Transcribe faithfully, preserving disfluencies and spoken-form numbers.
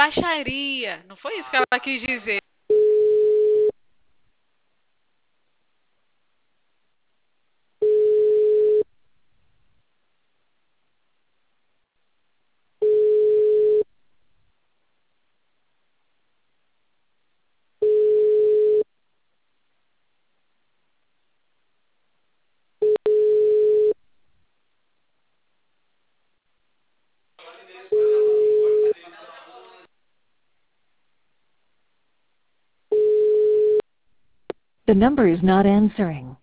baixaria. Não foi isso que ela quis dizer. The number is not answering.